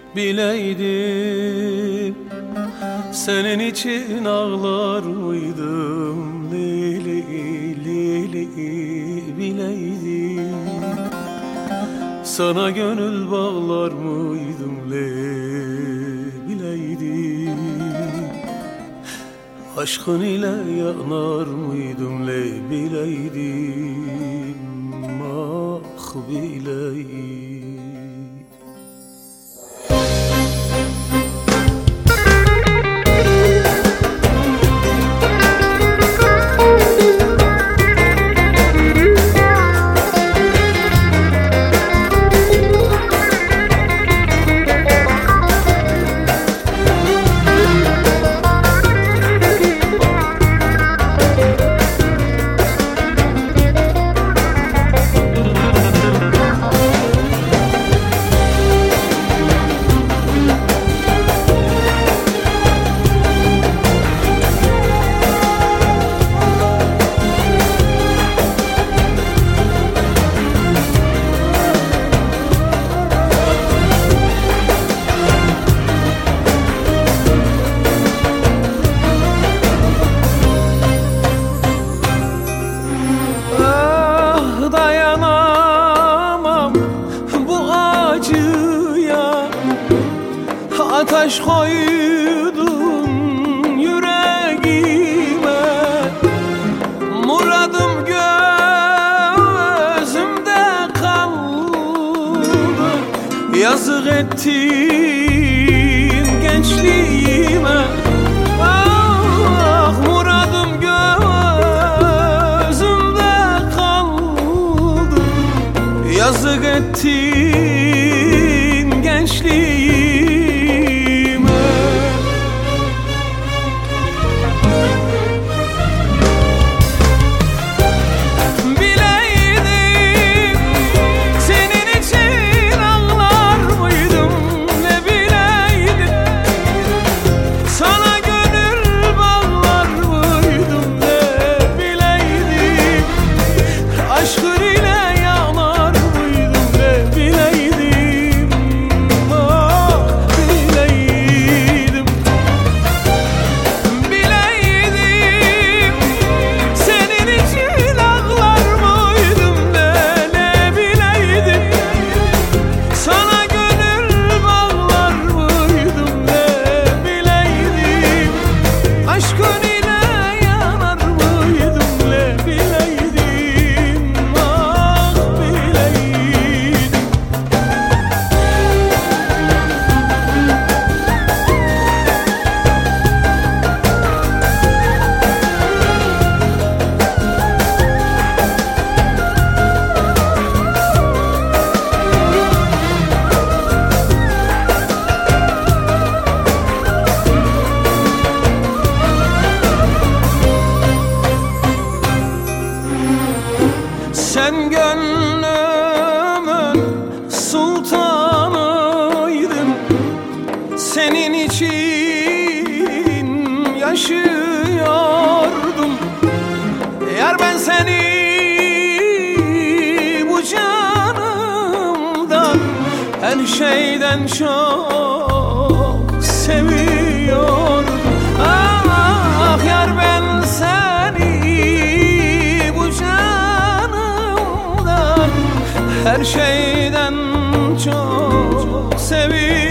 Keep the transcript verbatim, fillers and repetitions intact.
bileydim, senin için ağlar mıydım? Lili lili bileydim, sana gönül bağlar mıydım? Lili bileydim, aşkın ile yanar mıydım? Lili bileydim, ah bileydim. Ateş koydun yüreğime, muradım gözümde kaldı. Yazık ettin gençliğime, ah muradım gözümde kaldı. Yazık ettin gençliğime. Sen gönlümün sultanıydın, senin için yaşıyordum. Yar ben seni bu canımdan her şeyden çok seviyorum. Ah yar ben seni her şeyden çok seviyorum.